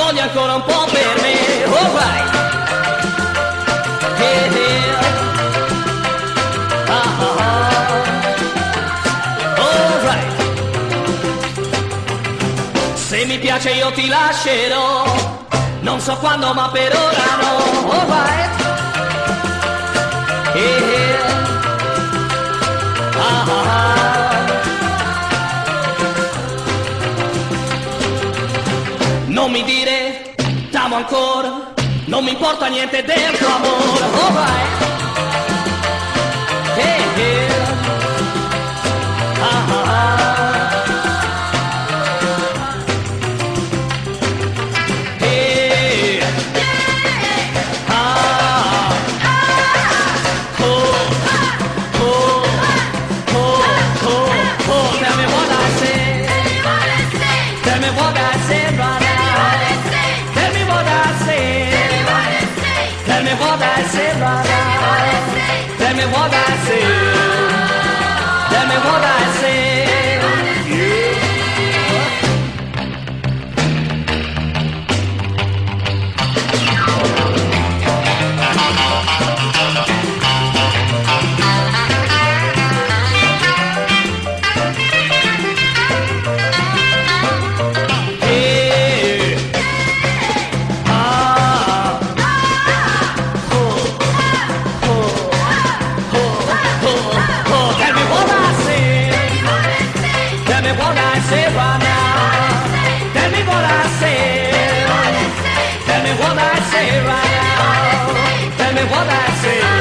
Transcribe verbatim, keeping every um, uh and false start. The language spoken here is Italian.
soldi ancora un po' per me. Alright. Yeah, yeah. Ah, ah, ah. Alright. Se mi piace io ti lascerò, non so quando ma per ora no. Alright. Yeah, yeah. Ah, ah, ah. Non mi dire t'amo ancora, non mi importa niente del tuo amore. Alright. Hey, yeah. Ah, ah, ah. Hey. Ah. Oh. Oh. Oh. Oh. Oh. Tell me what I say. Tell me what I say right now. Tell me what I say. Tell me what I say right now. Tell me what I say. Tell me what I say. Say right now. Tell me what I say. Tell me what I say right now. Tell me what I say.